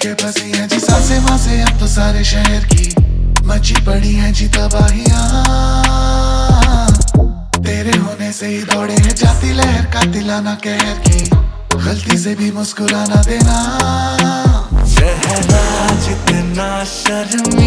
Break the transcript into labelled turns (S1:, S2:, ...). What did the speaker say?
S1: के फंसी हैं जी सांसे मासे अब तो सारे शहर की। मची पड़ी हैं जी तबाहियां, तेरे होने से ही दौड़े हैं जाती लहर का दिलाना कहर की। गलती से भी मुस्कुराना देना।
S2: शहनाज जितना शर्म